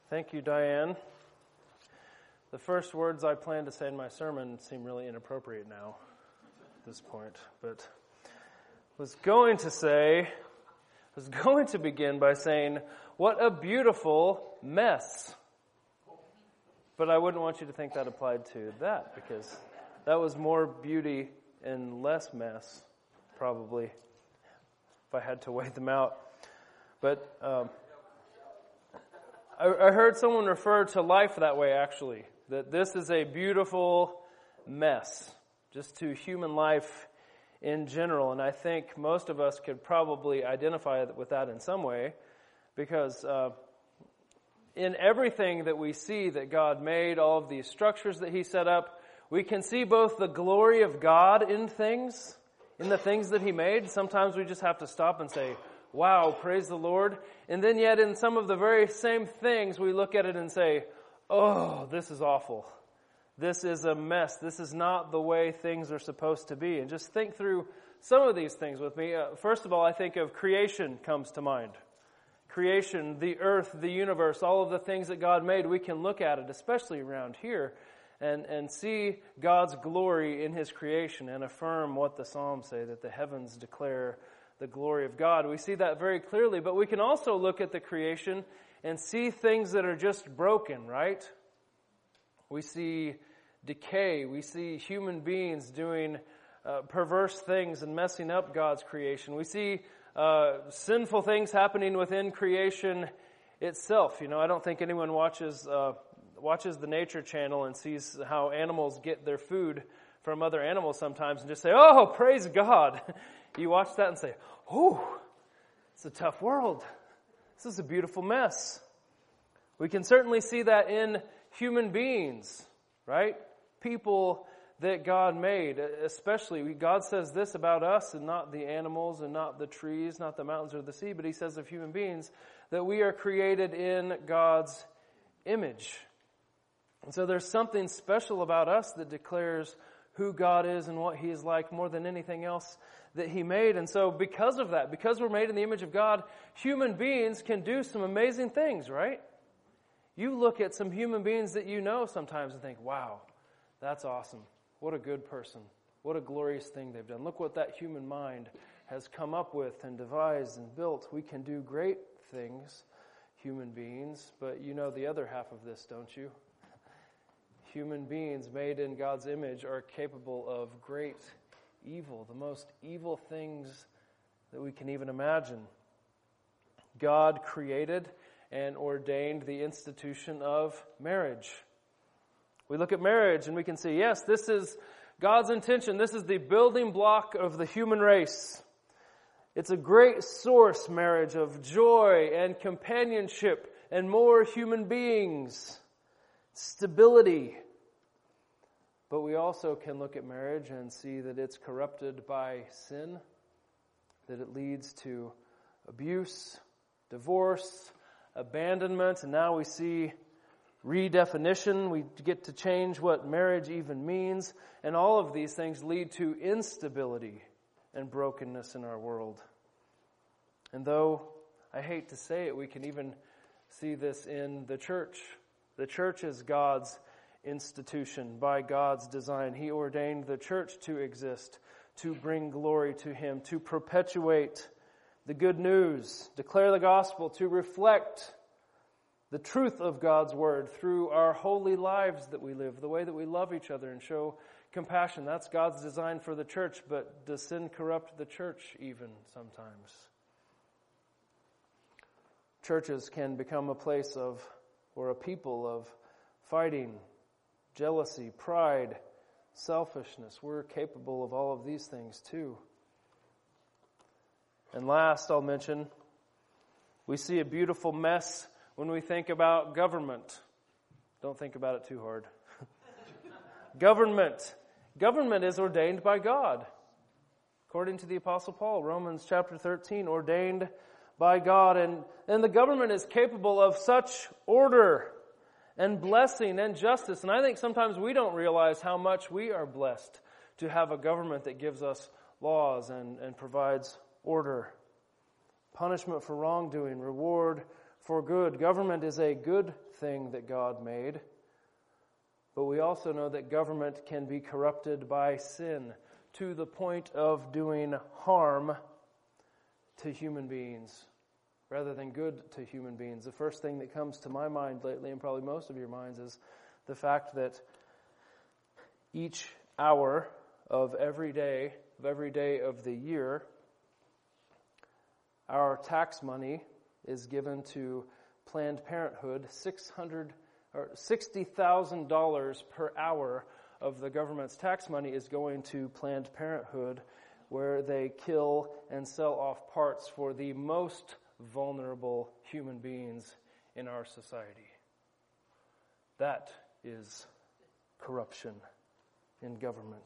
Thank you, Diane. The first words I planned to say in my sermon seem really inappropriate now at this point, but was going to begin by saying, what a beautiful mess. But I wouldn't want you to think that applied to that, because that was more beauty and less mess, probably, if I had to weigh them out. But I heard someone refer to life that way, actually, that this is a beautiful mess, just to human life in general. And I think most of us could probably identify with that in some way, because in everything that we see that God made, all of these structures that He set up, we can see both the glory of God in the things that He made. Sometimes we just have to stop and say, wow, praise the Lord. And then yet in some of the very same things, we look at it and say, oh, this is awful. This is a mess. This is not the way things are supposed to be. And just think through some of these things with me. First of all, I think of creation comes to mind. Creation, the earth, the universe, all of the things that God made, we can look at it, especially around here, and see God's glory in His creation and affirm what the Psalms say, that the heavens declare the glory of God. We see that very clearly, but we can also look at the creation and see things that are just broken, right? We see decay. We see human beings doing perverse things and messing up God's creation. We see sinful things happening within creation itself. You know, I don't think anyone watches the Nature Channel and sees how animals get their food from other animals sometimes and just say, oh, praise God. You watch that and say, oh, it's a tough world. This is a beautiful mess. We can certainly see that in human beings, right? People that God made, especially. God says this about us and not the animals and not the trees, not the mountains or the sea, but He says of human beings that we are created in God's image. And so there's something special about us that declares who God is and what He is like more than anything else that He made. And so because of that, because we're made in the image of God, human beings can do some amazing things, right? You look at some human beings that you know sometimes and think, wow, that's awesome. What a good person. What a glorious thing they've done. Look what that human mind has come up with and devised and built. We can do great things, human beings, but you know the other half of this, don't you? Human beings made in God's image are capable of great evil, the most evil things that we can even imagine. God created and ordained the institution of marriage. We look at marriage and we can see, yes, this is God's intention. This is the building block of the human race. It's a great source, marriage, of joy and companionship and more human beings. Stability. But we also can look at marriage and see that it's corrupted by sin, that it leads to abuse, divorce, abandonment, and now we see redefinition. We get to change what marriage even means, and all of these things lead to instability and brokenness in our world. And though I hate to say it, we can even see this in the church. The church is God's institution, by God's design. He ordained the church to exist, to bring glory to Him, to perpetuate the good news, declare the gospel, to reflect the truth of God's word through our holy lives that we live, the way that we love each other and show compassion. That's God's design for the church, but does sin corrupt the church even sometimes? Churches can become a place of, or a people of, fighting, jealousy, pride, selfishness. We're capable of all of these things too. And last, I'll mention, we see a beautiful mess when we think about government. Don't think about it too hard. Government. Government is ordained by God. According to the Apostle Paul, Romans chapter 13, ordained by God. And the government is capable of such order and blessing and justice. And I think sometimes we don't realize how much we are blessed to have a government that gives us laws and provides order. Punishment for wrongdoing, reward for good. Government is a good thing that God made. But we also know that government can be corrupted by sin to the point of doing harm to human beings rather than good to human beings. The first thing that comes to my mind lately, and probably most of your minds, is the fact that each hour of every day of the year, our tax money is given to Planned Parenthood. $60,000 per hour of the government's tax money is going to Planned Parenthood, where they kill and sell off parts for the most vulnerable human beings in our society. That is corruption in government.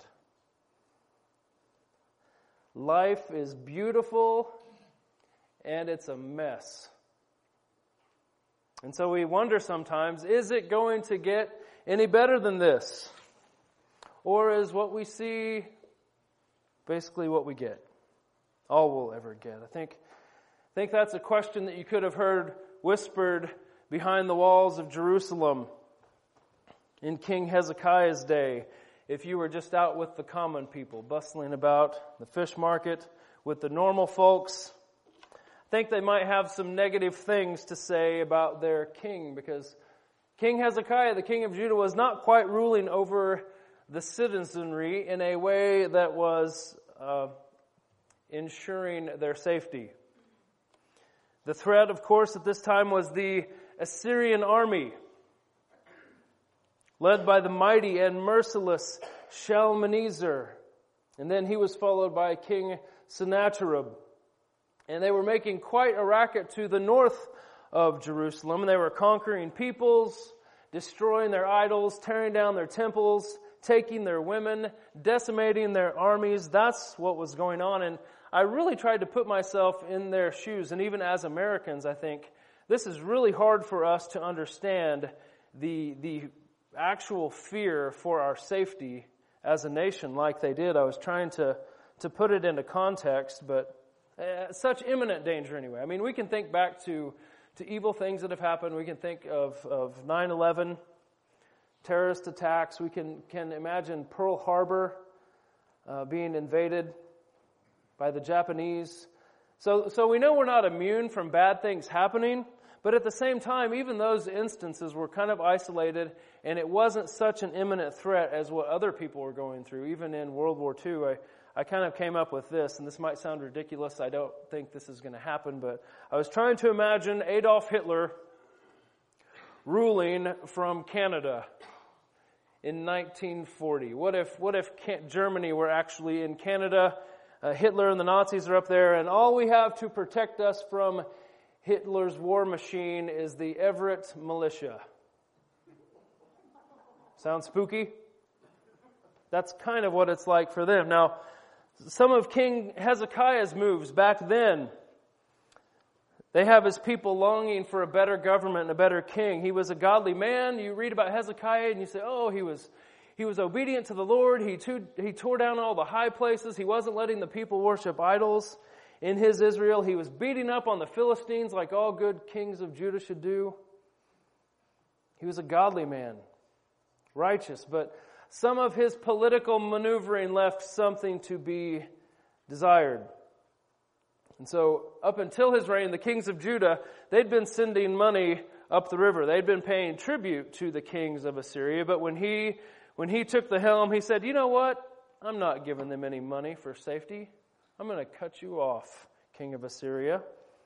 Life is beautiful, and it's a mess. And so we wonder sometimes, is it going to get any better than this? Or is what we see basically what we get? All we'll ever get? I think that's a question that you could have heard whispered behind the walls of Jerusalem in King Hezekiah's day, if you were just out with the common people, bustling about the fish market with the normal folks. I think they might have some negative things to say about their king, because King Hezekiah, the king of Judah, was not quite ruling over the citizenry in a way that was ensuring their safety. The threat, of course, at this time was the Assyrian army, led by the mighty and merciless Shalmaneser. And then he was followed by King Sennacherib. And they were making quite a racket to the north of Jerusalem. And they were conquering peoples, destroying their idols, tearing down their temples, taking their women, decimating their armies. That's what was going on. And I really tried to put myself in their shoes. And even as Americans, I think this is really hard for us to understand the actual fear for our safety as a nation like they did. I was trying to put it into context, but such imminent danger anyway. I mean, we can think back to evil things that have happened. We can think of 9/11, terrorist attacks. We can imagine Pearl Harbor being invaded by the Japanese. So we know we're not immune from bad things happening, but at the same time, even those instances were kind of isolated, and it wasn't such an imminent threat as what other people were going through. Even in World War II, I kind of came up with this, and this might sound ridiculous. I don't think this is going to happen, but I was trying to imagine Adolf Hitler ruling from Canada in 1940. What if Germany were actually in Canada? Hitler and the Nazis are up there, and all we have to protect us from Hitler's war machine is the Everett militia. Sound spooky? That's kind of what it's like for them. Now, some of King Hezekiah's moves back then, they have his people longing for a better government and a better king. He was a godly man. You read about Hezekiah and you say, oh, he was obedient to the Lord. He tore down all the high places. He wasn't letting the people worship idols in his Israel. He was beating up on the Philistines like all good kings of Judah should do. He was a godly man, righteous, but some of his political maneuvering left something to be desired. And so up until his reign, the kings of Judah, they'd been sending money up the river. They'd been paying tribute to the kings of Assyria. But when he took the helm, he said, you know what? I'm not giving them any money for safety. I'm going to cut you off, king of Assyria.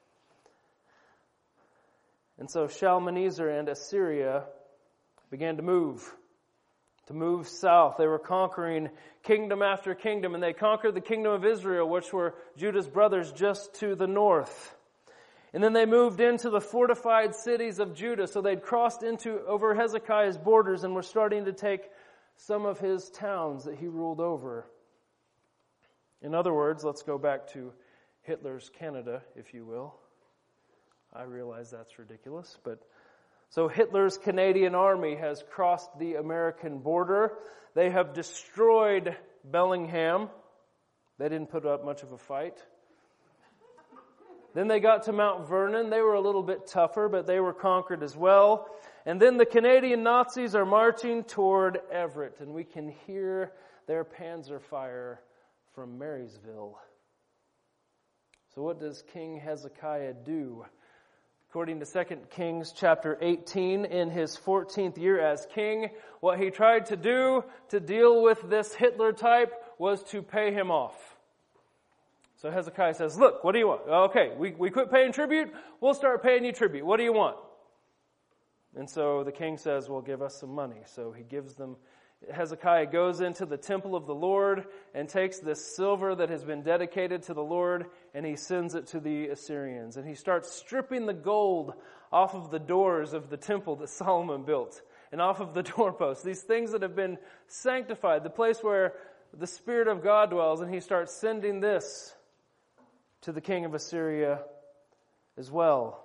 And so Shalmaneser and Assyria began to move south. They were conquering kingdom after kingdom, and they conquered the kingdom of Israel, which were Judah's brothers, just to the north. And then they moved into the fortified cities of Judah, so they'd crossed over Hezekiah's borders and were starting to take some of his towns that he ruled over. In other words, let's go back to Hitler's Canada, if you will. I realize that's ridiculous, but so Hitler's Canadian army has crossed the American border. They have destroyed Bellingham. They didn't put up much of a fight. Then they got to Mount Vernon. They were a little bit tougher, but they were conquered as well. And then the Canadian Nazis are marching toward Everett, and we can hear their Panzer fire from Marysville. So what does King Hezekiah do? According to 2 Kings chapter 18, in his 14th year as king, what he tried to do to deal with this Hitler type was to pay him off. So Hezekiah says, look, what do you want? Okay, we quit paying tribute. We'll start paying you tribute. What do you want? And so the king says, well, give us some money. So he gives them. Hezekiah goes into the temple of the Lord and takes this silver that has been dedicated to the Lord, and he sends it to the Assyrians. And he starts stripping the gold off of the doors of the temple that Solomon built and off of the doorposts, these things that have been sanctified, the place where the Spirit of God dwells, and he starts sending this to the king of Assyria as well.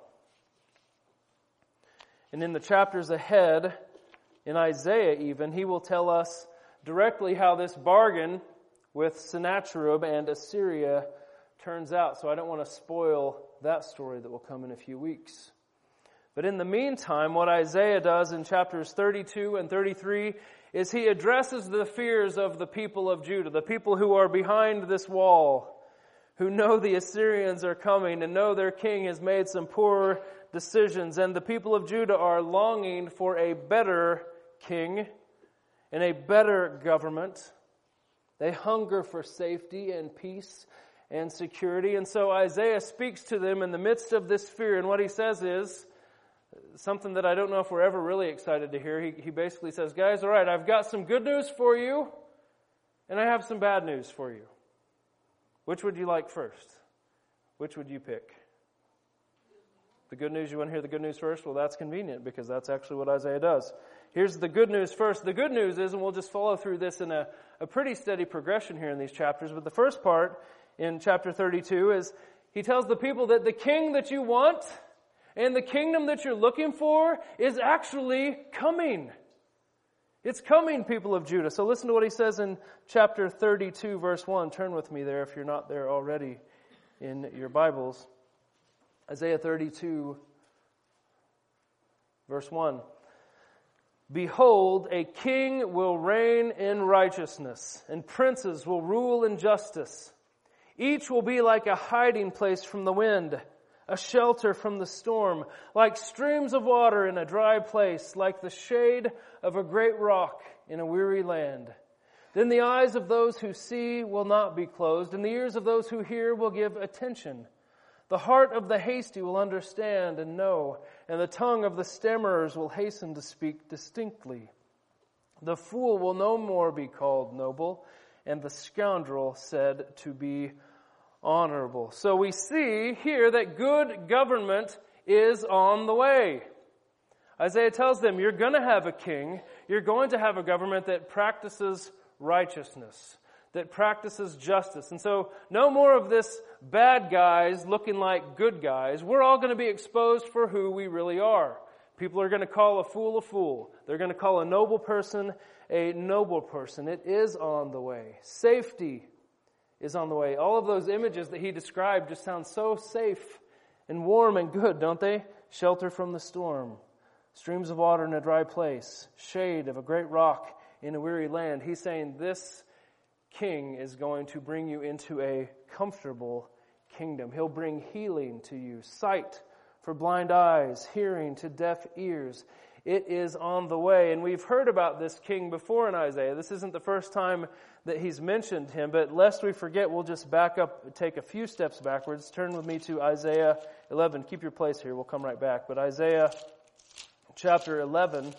And in the chapters ahead, in Isaiah even, he will tell us directly how this bargain with Sennacherib and Assyria turns out. So I don't want to spoil that story that will come in a few weeks. But in the meantime, what Isaiah does in chapters 32 and 33 is he addresses the fears of the people of Judah, the people who are behind this wall, who know the Assyrians are coming and know their king has made some poor decisions. And the people of Judah are longing for a better king and a better government. They hunger for safety and peace and security. And so Isaiah speaks to them in the midst of this fear. And what he says is something that I don't know if we're ever really excited to hear. He basically says, guys, all right, I've got some good news for you, and I have some bad news for you. Which would you like first? Which would you pick? The good news, you want to hear the good news first? Well, that's convenient because that's actually what Isaiah does. Here's the good news first. The good news is, and we'll just follow through this in a pretty steady progression here in these chapters, but the first part in chapter 32 is he tells the people that the king that you want and the kingdom that you're looking for is actually coming. It's coming, people of Judah. So listen to what he says in chapter 32, verse 1. Turn with me there if you're not there already in your Bibles. Isaiah 32, verse 1. Behold, a king will reign in righteousness, and princes will rule in justice. Each will be like a hiding place from the wind, a shelter from the storm, like streams of water in a dry place, like the shade of a great rock in a weary land. Then the eyes of those who see will not be closed, and the ears of those who hear will give attention. The heart of the hasty will understand and know, and the tongue of the stammerers will hasten to speak distinctly. The fool will no more be called noble, and the scoundrel said to be honorable. So we see here that good government is on the way. Isaiah tells them, you're going to have a king, you're going to have a government that practices righteousness, that practices justice. And so no more of this bad guys looking like good guys. We're all going to be exposed for who we really are. People are going to call a fool a fool. They're going to call a noble person a noble person. It is on the way. Safety is on the way. All of those images that he described just sound so safe and warm and good, don't they? Shelter from the storm, streams of water in a dry place, shade of a great rock in a weary land. He's saying this king is going to bring you into a comfortable kingdom. He'll bring healing to you, sight for blind eyes, hearing to deaf ears. It is on the way. And we've heard about this king before in Isaiah. This isn't the first time that he's mentioned him, but lest we forget, we'll just back up, take a few steps backwards. Turn with me to Isaiah 11. Keep your place here. We'll come right back. But Isaiah chapter 11,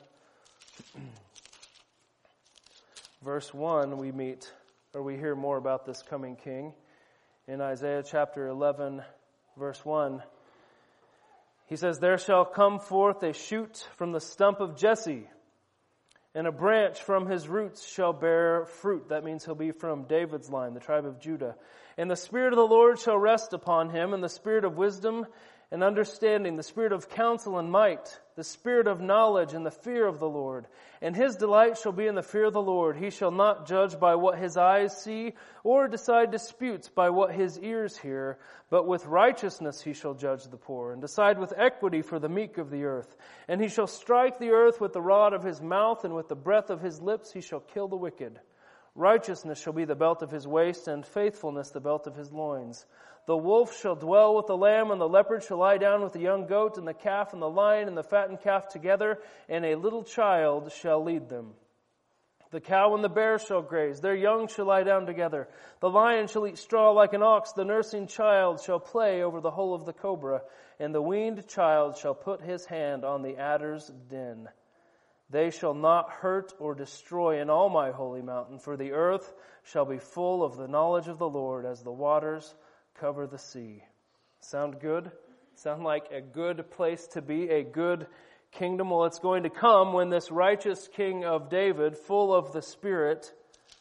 verse 1, we hear more about this coming king. In Isaiah chapter 11, verse 1, he says, there shall come forth a shoot from the stump of Jesse, and a branch from his roots shall bear fruit. That means he'll be from David's line, the tribe of Judah. And the Spirit of the Lord shall rest upon him, and the Spirit of wisdom and understanding, the spirit of counsel and might, the spirit of knowledge and the fear of the Lord. And his delight shall be in the fear of the Lord. He shall not judge by what his eyes see, or decide disputes by what his ears hear, but with righteousness he shall judge the poor, and decide with equity for the meek of the earth. And he shall strike the earth with the rod of his mouth, and with the breath of his lips he shall kill the wicked. Righteousness shall be the belt of his waist, and faithfulness the belt of his loins. The wolf shall dwell with the lamb, and the leopard shall lie down with the young goat, and the calf and the lion and the fattened calf together, and a little child shall lead them. The cow and the bear shall graze, their young shall lie down together. The lion shall eat straw like an ox, the nursing child shall play over the hole of the cobra, and the weaned child shall put his hand on the adder's den. They shall not hurt or destroy in all my holy mountain, for the earth shall be full of the knowledge of the Lord as the waters cover the sea. Sound good? Sound like a good place to be, a good kingdom? Well, it's going to come when this righteous king of David, full of the Spirit,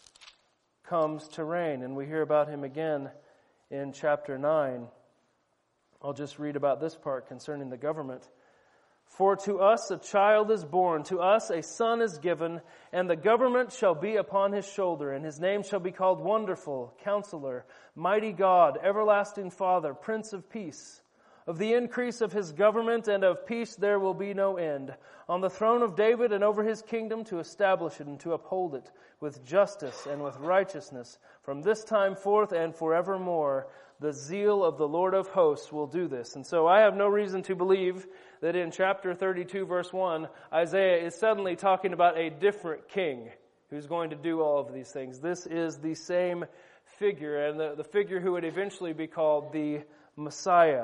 comes to reign. And we hear about him again in chapter 9. I'll just read about this part concerning the government. For to us a child is born, to us a son is given, and the government shall be upon his shoulder, and his name shall be called Wonderful, Counselor, Mighty God, Everlasting Father, Prince of Peace. Of the increase of his government and of peace there will be no end, on the throne of David and over his kingdom, to establish it and to uphold it with justice and with righteousness from this time forth and forevermore. The zeal of the Lord of hosts will do this. And so I have no reason to believe that in chapter 32, verse 1, Isaiah is suddenly talking about a different king who's going to do all of these things. This is the same figure, and the figure who would eventually be called the Messiah,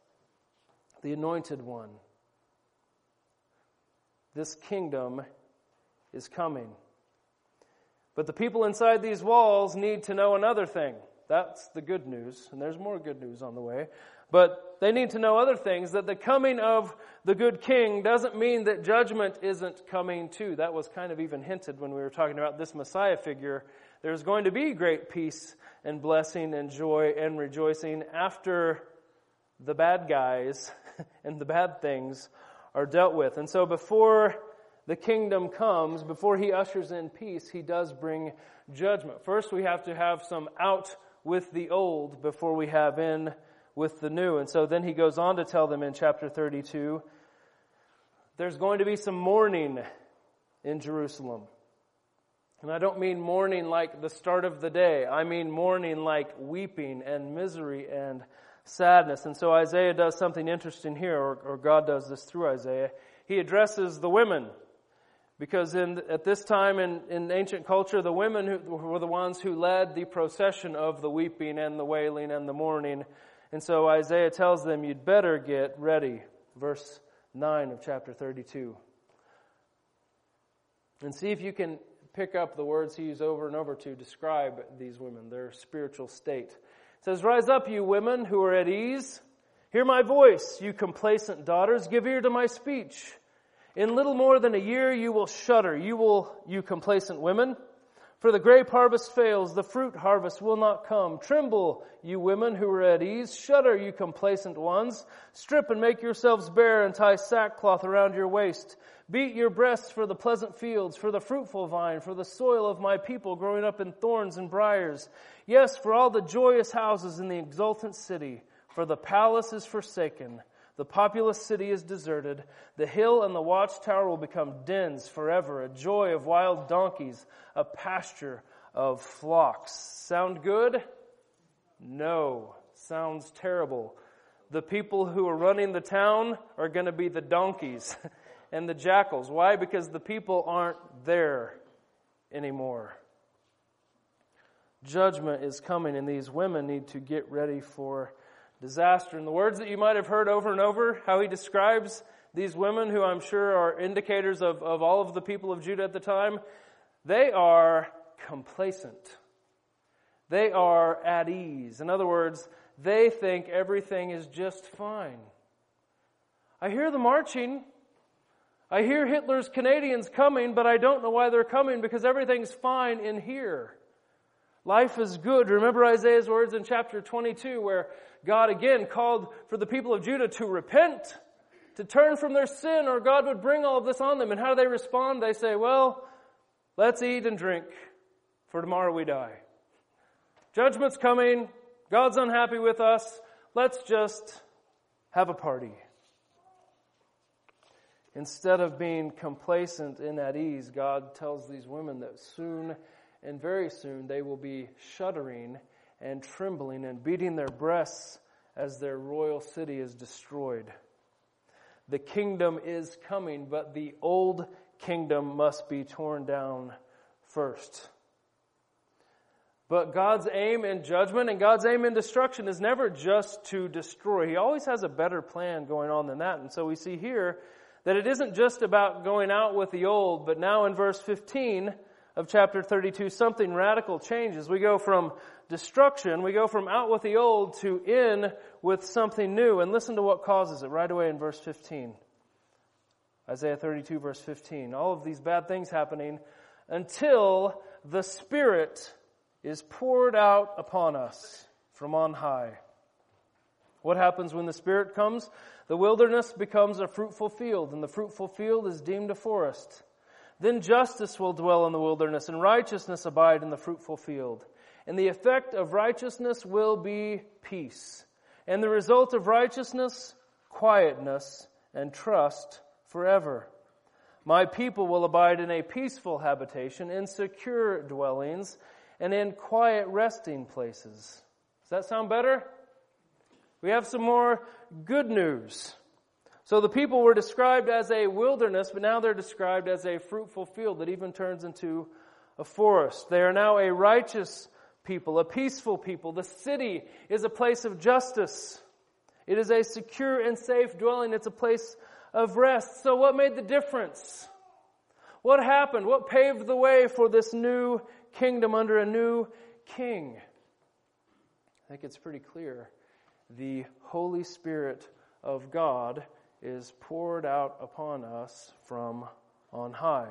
the Anointed One. This kingdom is coming. But the people inside these walls need to know another thing. That's the good news, and there's more good news on the way. But they need to know other things, that the coming of the good king doesn't mean that judgment isn't coming too. That was kind of even hinted when we were talking about this Messiah figure. There's going to be great peace and blessing and joy and rejoicing after the bad guys and the bad things are dealt with. And so before the kingdom comes, before he ushers in peace, he does bring judgment. First, we have to have some out with the old before we have in with the new. And so then he goes on to tell them in chapter 32, there's going to be some mourning in Jerusalem. And I don't mean mourning like the start of the day. I mean mourning like weeping and misery and sadness. And so Isaiah does something interesting here, or God does this through Isaiah. He addresses the women. Because at this time in ancient culture, the women were the ones who led the procession of the weeping and the wailing and the mourning. And so Isaiah tells them, you'd better get ready. Verse 9 of chapter 32. And see if you can pick up the words he used over and over to describe these women, their spiritual state. It says, rise up, you women who are at ease. Hear my voice, you complacent daughters. Give ear to my speech. In little more than a year you will shudder, you complacent women. For the grape harvest fails, the fruit harvest will not come. Tremble, you women who are at ease. Shudder, you complacent ones. Strip and make yourselves bare and tie sackcloth around your waist. Beat your breasts for the pleasant fields, for the fruitful vine, for the soil of my people growing up in thorns and briars. Yes, for all the joyous houses in the exultant city, for the palace is forsaken. The populous city is deserted. The hill and the watchtower will become dens forever, a joy of wild donkeys, a pasture of flocks. Sound good? No. Sounds terrible. The people who are running the town are going to be the donkeys and the jackals. Why? Because the people aren't there anymore. Judgment is coming, and these women need to get ready for disaster. And the words that you might have heard over and over, how he describes these women, who I'm sure are indicators of all of the people of Judah at the time, they are complacent. They are at ease. In other words, they think everything is just fine. I hear the marching. I hear Hitler's Canadians coming, but I don't know why they're coming, because everything's fine in here. Life is good. Remember Isaiah's words in chapter 22 where God again called for the people of Judah to repent, to turn from their sin, or God would bring all of this on them. And how do they respond? They say, well, let's eat and drink, for tomorrow we die. Judgment's coming. God's unhappy with us. Let's just have a party. Instead of being complacent and at ease, God tells these women that soon and very soon they will be shuddering and trembling and beating their breasts as their royal city is destroyed. The kingdom is coming, but the old kingdom must be torn down first. But God's aim in judgment and God's aim in destruction is never just to destroy. He always has a better plan going on than that. And so we see here that it isn't just about going out with the old, but now in verse 15 of chapter 32, something radical changes. We go from destruction, we go from out with the old to in with something new. And listen to what causes it right away in verse 15. Isaiah 32 verse 15. All of these bad things happening until the Spirit is poured out upon us from on high. What happens when the Spirit comes? The wilderness becomes a fruitful field, and the fruitful field is deemed a forest. Then justice will dwell in the wilderness, and righteousness abide in the fruitful field. And the effect of righteousness will be peace. And the result of righteousness, quietness and trust forever. My people will abide in a peaceful habitation, in secure dwellings, and in quiet resting places. Does that sound better? We have some more good news. So the people were described as a wilderness, but now they're described as a fruitful field that even turns into a forest. They are now a righteous people, a peaceful people. The city is a place of justice. It is a secure and safe dwelling. It's a place of rest. So what made the difference? What happened? What paved the way for this new kingdom under a new king? I think it's pretty clear. The Holy Spirit of God is poured out upon us from on high.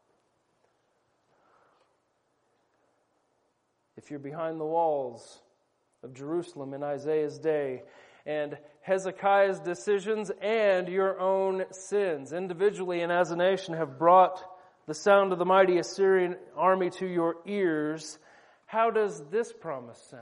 If you're behind the walls of Jerusalem in Isaiah's day, and Hezekiah's decisions and your own sins, individually and as a nation, have brought the sound of the mighty Assyrian army to your ears, how does this promise sound?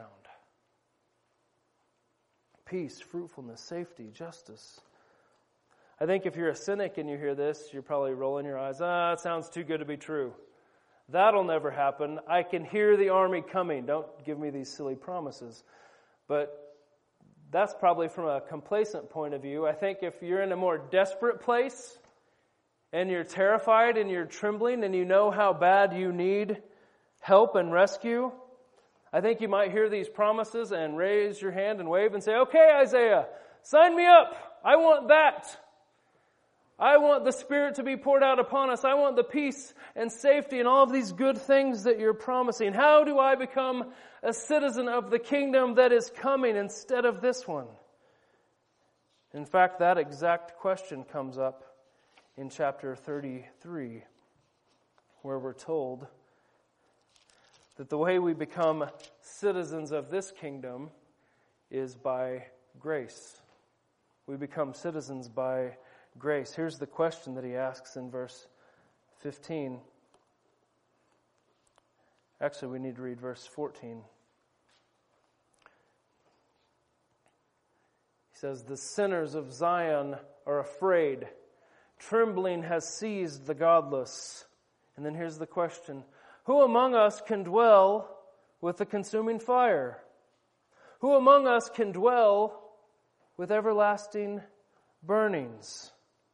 Peace, fruitfulness, safety, justice. I think if you're a cynic and you hear this, you're probably rolling your eyes. It sounds too good to be true. That'll never happen. I can hear the army coming. Don't give me these silly promises. But that's probably from a complacent point of view. I think if you're in a more desperate place and you're terrified and you're trembling and you know how bad you need help and rescue, I think you might hear these promises and raise your hand and wave and say, okay, Isaiah, sign me up. I want that. I want the Spirit to be poured out upon us. I want the peace and safety and all of these good things that you're promising. How do I become a citizen of the kingdom that is coming instead of this one? In fact, that exact question comes up in chapter 33, where we're told that the way we become citizens of this kingdom is by grace. We become citizens by grace. Here's the question that he asks in verse 15. Actually, we need to read verse 14. He says, the sinners of Zion are afraid. Trembling has seized the godless. And then here's the question. Who among us can dwell with the consuming fire? Who among us can dwell with everlasting burnings?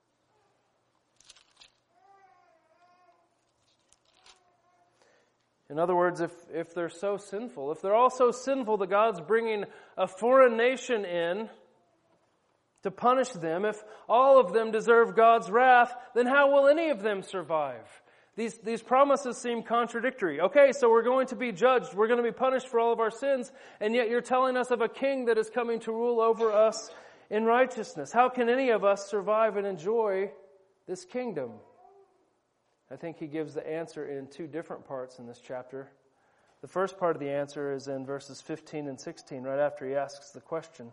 In other words, if they're so sinful, if they're all so sinful that God's bringing a foreign nation in to punish them, if all of them deserve God's wrath, then how will any of them survive? These promises seem contradictory. Okay, so we're going to be judged. We're going to be punished for all of our sins. And yet you're telling us of a king that is coming to rule over us in righteousness. How can any of us survive and enjoy this kingdom? I think he gives the answer in two different parts in this chapter. The first part of the answer is in verses 15 and 16, right after he asks the question.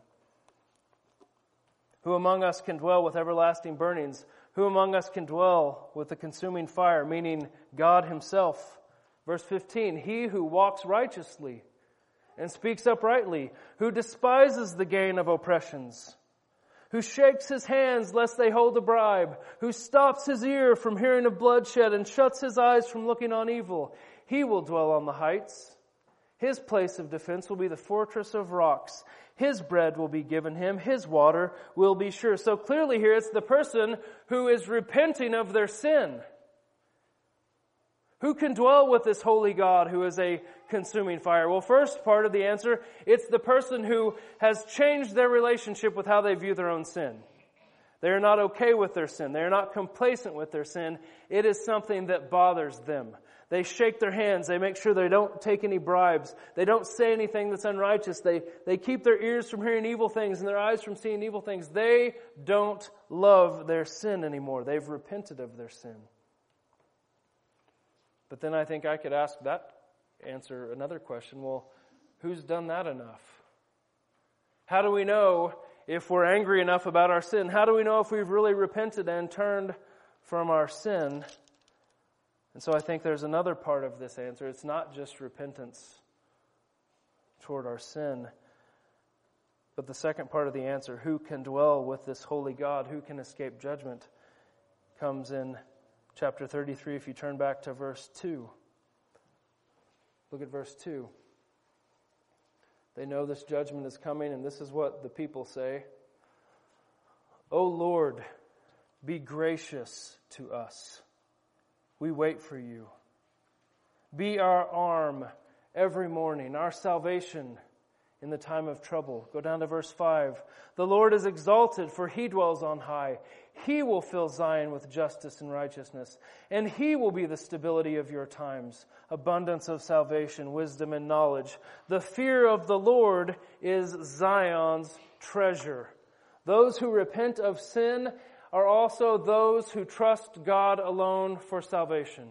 Who among us can dwell with everlasting burnings? Who among us can dwell with the consuming fire? Meaning God himself. Verse 15, he who walks righteously and speaks uprightly, who despises the gain of oppressions, who shakes his hands lest they hold a bribe, who stops his ear from hearing of bloodshed and shuts his eyes from looking on evil. He will dwell on the heights. His place of defense will be the fortress of rocks. His bread will be given him. His water will be sure. So clearly here it's the person who is repenting of their sin. Who can dwell with this holy God who is a consuming fire? Well, first part of the answer, it's the person who has changed their relationship with how they view their own sin. They are not okay with their sin. They are not complacent with their sin. It is something that bothers them. They shake their hands. They make sure they don't take any bribes. They don't say anything that's unrighteous. They keep their ears from hearing evil things and their eyes from seeing evil things. They don't love their sin anymore. They've repented of their sin. But then I think I could answer another question. Well, who's done that enough? How do we know if we're angry enough about our sin? How do we know if we've really repented and turned from our sin? And so I think there's another part of this answer. It's not just repentance toward our sin, but the second part of the answer, who can dwell with this holy God, who can escape judgment, comes in chapter 33, if you turn back to verse 2. Look at verse 2. They know this judgment is coming, and this is what the people say. O Lord, be gracious to us. We wait for you. Be our arm every morning, our salvation in the time of trouble. Go down to verse 5. The Lord is exalted, for he dwells on high. He will fill Zion with justice and righteousness, and he will be the stability of your times, abundance of salvation, wisdom, and knowledge. The fear of the Lord is Zion's treasure. Those who repent of sin are also those who trust God alone for salvation.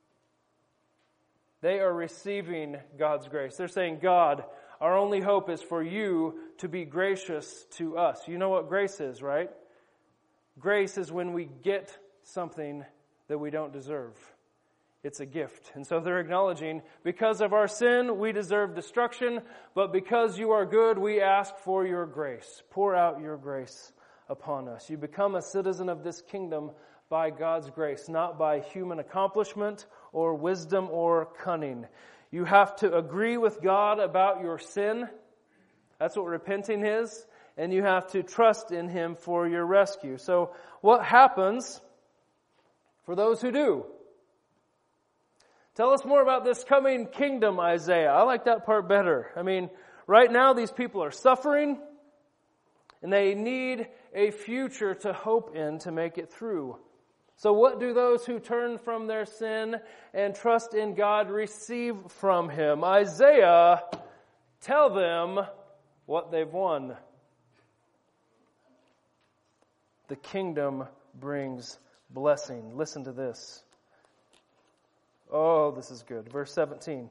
They are receiving God's grace. They're saying, God, our only hope is for you to be gracious to us. You know what grace is, right? Grace is when we get something that we don't deserve. It's a gift. And so they're acknowledging, because of our sin, we deserve destruction, but because you are good, we ask for your grace. Pour out your grace upon us. You become a citizen of this kingdom by God's grace, not by human accomplishment or wisdom or cunning. You have to agree with God about your sin. That's what repenting is. And you have to trust in Him for your rescue. So what happens for those who do? Tell us more about this coming kingdom, Isaiah. I like that part better. I mean, right now these people are suffering, and they need a future to hope in to make it through. So what do those who turn from their sin and trust in God receive from Him? Isaiah, tell them what they've won. The kingdom brings blessing. Listen to this. Oh, this is good. Verse 17.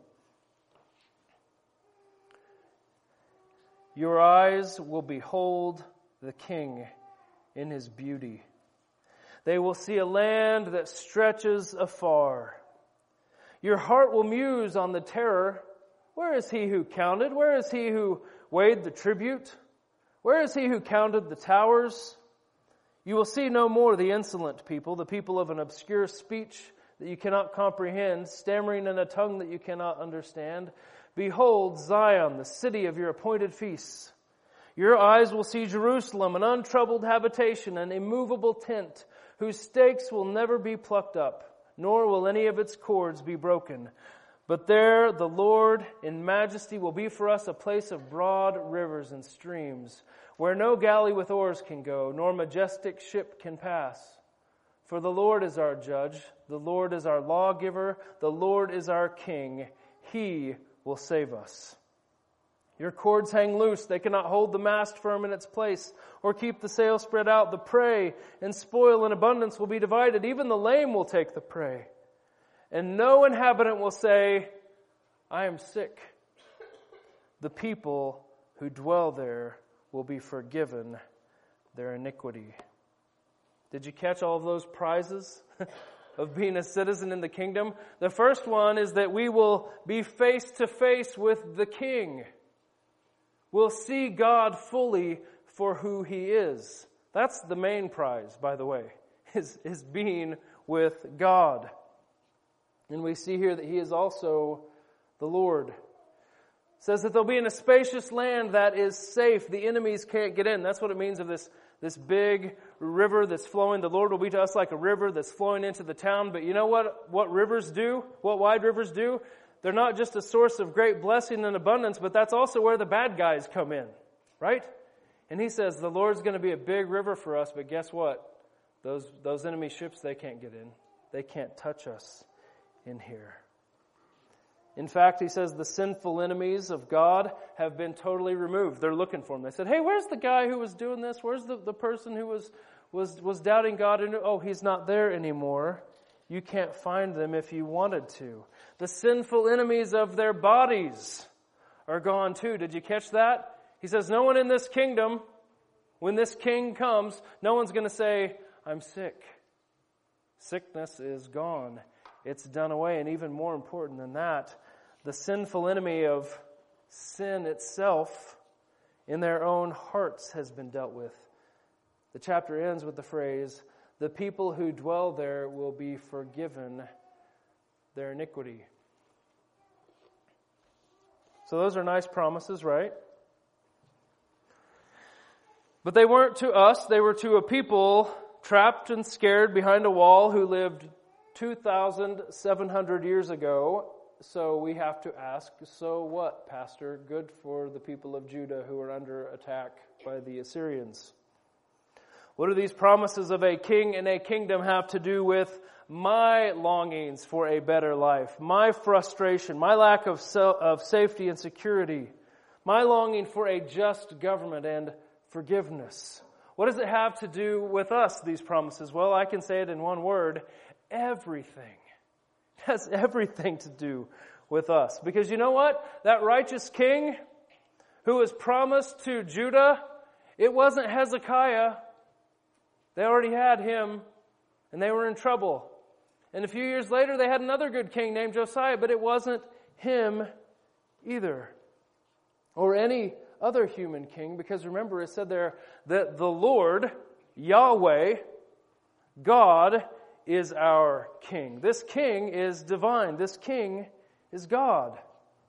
Your eyes will behold the King in His beauty. They will see a land that stretches afar. Your heart will muse on the terror. Where is He who counted? Where is He who weighed the tribute? Where is He who counted the towers? You will see no more the insolent people, the people of an obscure speech that you cannot comprehend, stammering in a tongue that you cannot understand. Behold, Zion, the city of your appointed feasts. Your eyes will see Jerusalem, an untroubled habitation, an immovable tent, whose stakes will never be plucked up, nor will any of its cords be broken. But there the Lord in majesty will be for us a place of broad rivers and streams, where no galley with oars can go, nor majestic ship can pass. For the Lord is our judge, the Lord is our lawgiver, the Lord is our king. He will save us. Your cords hang loose. They cannot hold the mast firm in its place or keep the sail spread out. The prey and spoil in abundance will be divided. Even the lame will take the prey. And no inhabitant will say, I am sick. The people who dwell there will be forgiven their iniquity. Did you catch all of those prizes of being a citizen in the kingdom? The first one is that we will be face to face with the King. We'll see God fully for who He is. That's the main prize, by the way, is being with God. And we see here that He is also the Lord. It says that they'll be in a spacious land that is safe. The enemies can't get in. That's what it means of this big river that's flowing. The Lord will be to us like a river that's flowing into the town. But you know what rivers do? What wide rivers do? They're not just a source of great blessing and abundance, but that's also where the bad guys come in, right? And He says the Lord's going to be a big river for us, but guess what? Those enemy ships, they can't get in. They can't touch us in here. In fact, He says the sinful enemies of God have been totally removed. They're looking for Him. They said, hey, where's the guy who was doing this? Where's the person who was doubting God? And oh, he's not there anymore. You can't find them if you wanted to. The sinful enemies of their bodies are gone too. Did you catch that? He says, no one in this kingdom, when this king comes, no one's going to say, I'm sick. Sickness is gone. It's done away. And even more important than that, the sinful enemy of sin itself in their own hearts has been dealt with. The chapter ends with the phrase, the people who dwell there will be forgiven their iniquity. So those are nice promises, right? But they weren't to us. They were to a people trapped and scared behind a wall who lived 2,700 years ago. So we have to ask, so what, Pastor? Good for the people of Judah who are under attack by the Assyrians. What do these promises of a king and a kingdom have to do with my longings for a better life, my frustration, my lack of safety and security, my longing for a just government and forgiveness? What does it have to do with us, these promises? Well, I can say it in one word, everything. It has everything to do with us. Because you know what? That righteous king who was promised to Judah, it wasn't Hezekiah. They already had him, and they were in trouble. And a few years later, they had another good king named Josiah, but it wasn't him either. Or any other human king, because remember it said there that the Lord, Yahweh, God, is our king. This king is divine. This king is God.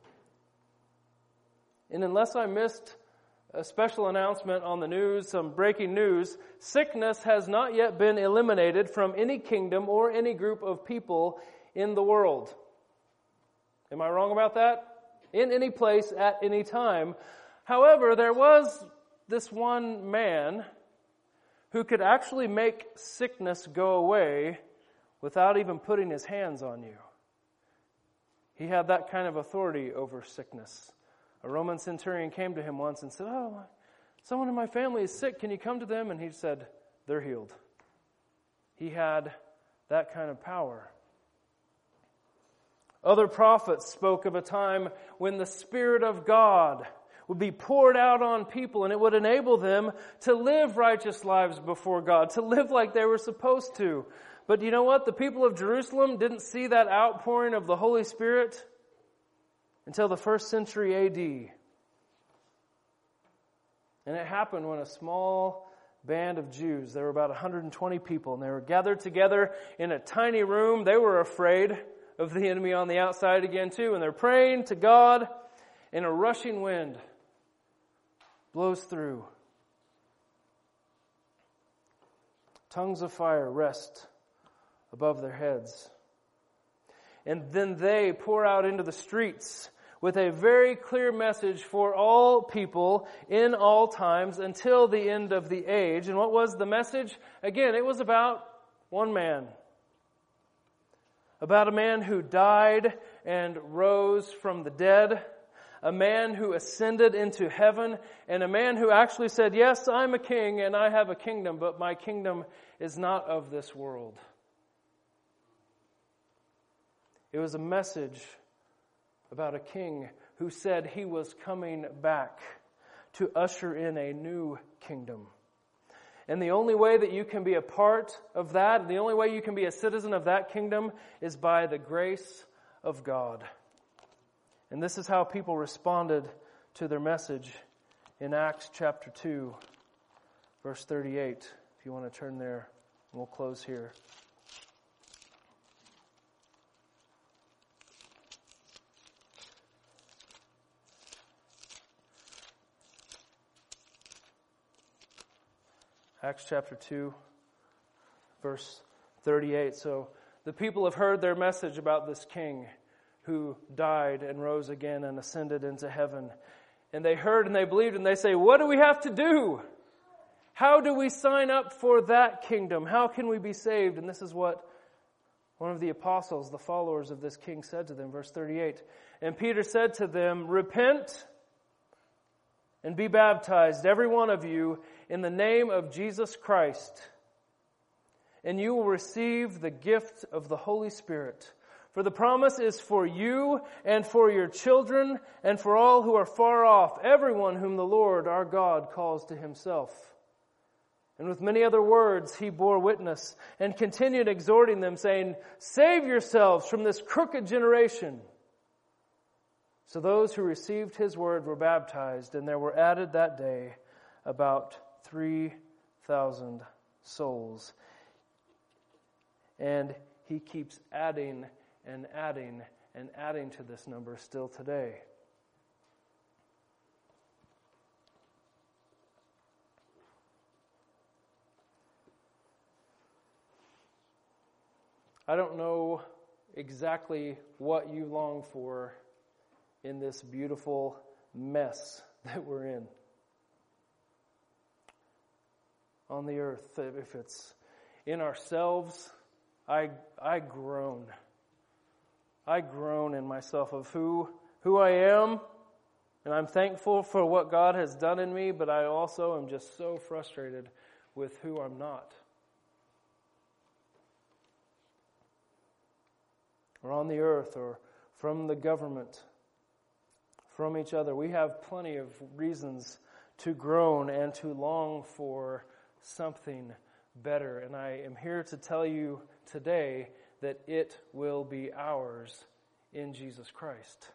And unless I missed a special announcement on the news, some breaking news, sickness has not yet been eliminated from any kingdom or any group of people in the world. Am I wrong about that? In any place, at any time. However, there was this one man who could actually make sickness go away without even putting his hands on you. He had that kind of authority over sickness. A Roman centurion came to him once and said, oh, someone in my family is sick. Can you come to them? And he said, they're healed. He had that kind of power. Other prophets spoke of a time when the Spirit of God would be poured out on people and it would enable them to live righteous lives before God, to live like they were supposed to. But you know what? The people of Jerusalem didn't see that outpouring of the Holy Spirit until the 1st century A.D. And it happened when a small band of Jews, there were about 120 people, and they were gathered together in a tiny room. They were afraid of the enemy on the outside again too, and they're praying to God, and a rushing wind blows through. Tongues of fire rest above their heads. And then they pour out into the streets with a very clear message for all people in all times until the end of the age. And what was the message? Again, it was about one man. About a man who died and rose from the dead. A man who ascended into heaven. And a man who actually said, yes, I'm a king and I have a kingdom, but my kingdom is not of this world. It was a message about a king who said he was coming back to usher in a new kingdom. And the only way that you can be a part of that, the only way you can be a citizen of that kingdom is by the grace of God. And this is how people responded to their message in Acts chapter 2, verse 38. If you want to turn there, we'll close here. Acts chapter 2, verse 38. So the people have heard their message about this king who died and rose again and ascended into heaven. And they heard and they believed and they say, what do we have to do? How do we sign up for that kingdom? How can we be saved? And this is what one of the apostles, the followers of this king, said to them. Verse 38. And Peter said to them, repent and be baptized, every one of you, in the name of Jesus Christ, and you will receive the gift of the Holy Spirit. For the promise is for you and for your children and for all who are far off, everyone whom the Lord our God calls to himself. And with many other words he bore witness and continued exhorting them, saying, save yourselves from this crooked generation. So those who received his word were baptized, and there were added that day about 3,000 souls. And he keeps adding and adding and adding to this number still today. I don't know exactly what you long for in this beautiful mess that we're in on the earth. If it's in ourselves, I groan. I groan in myself of who I am, and I'm thankful for what God has done in me, but I also am just so frustrated with who I'm not. Or on the earth, or from the government, from each other. We have plenty of reasons to groan and to long for something better. And I am here to tell you today that it will be ours in Jesus Christ.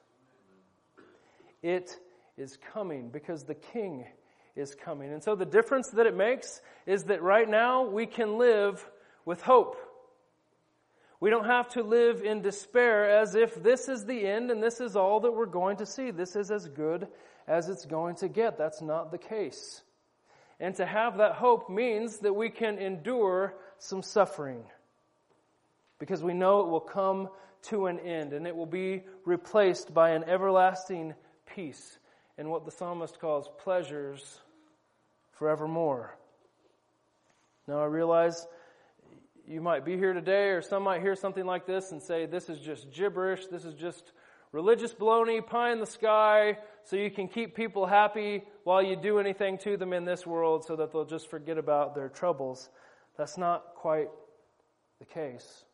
It is coming because the King is coming. And so the difference that it makes is that right now we can live with hope. We don't have to live in despair as if this is the end and this is all that we're going to see. This is as good as it's going to get. That's not the case. And to have that hope means that we can endure some suffering because we know it will come to an end and it will be replaced by an everlasting peace and what the psalmist calls pleasures forevermore. Now I realize you might be here today, or some might hear something like this and say, this is just gibberish, this is just religious baloney, pie in the sky, so you can keep people happy while you do anything to them in this world so that they'll just forget about their troubles. That's not quite the case.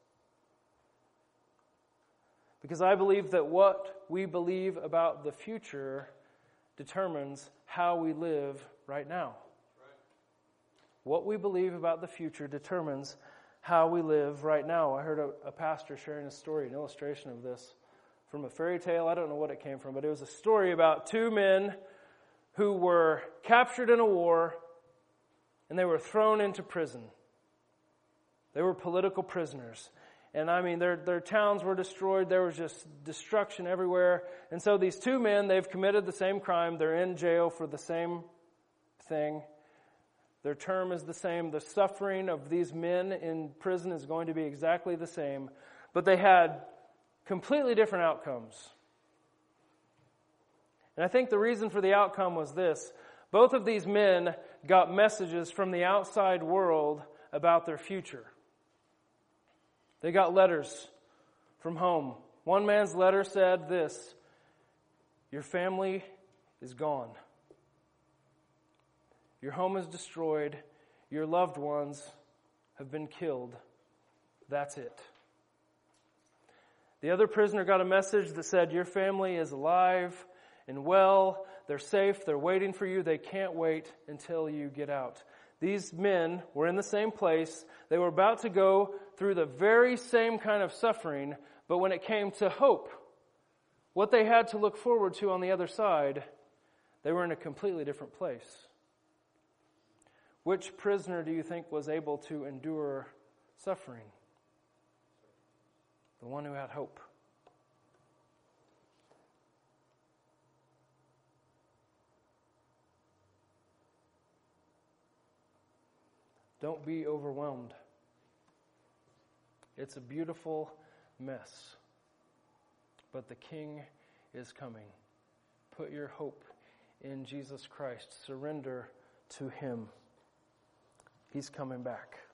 Because I believe that what we believe about the future determines how we live right now. What we believe about the future determines how we live right now. I heard a pastor sharing a story, an illustration of this from a fairy tale. I don't know what it came from, but it was a story about two men who were captured in a war and they were thrown into prison. They were political prisoners. And I mean, their towns were destroyed. There was just destruction everywhere. And so these two men, they've committed the same crime. They're in jail for the same thing. Their term is the same. The suffering of these men in prison is going to be exactly the same. But they had completely different outcomes. And I think the reason for the outcome was this. Both of these men got messages from the outside world about their future. They got letters from home. One man's letter said this: your family is gone. Your home is destroyed. Your loved ones have been killed. That's it. The other prisoner got a message that said, your family is alive and well, they're safe, they're waiting for you, they can't wait until you get out. These men were in the same place. They were about to go through the very same kind of suffering, but when it came to hope, what they had to look forward to on the other side, they were in a completely different place. Which prisoner do you think was able to endure suffering? The one who had hope. Don't be overwhelmed. It's a beautiful mess. But the King is coming. Put your hope in Jesus Christ. Surrender to Him. He's coming back.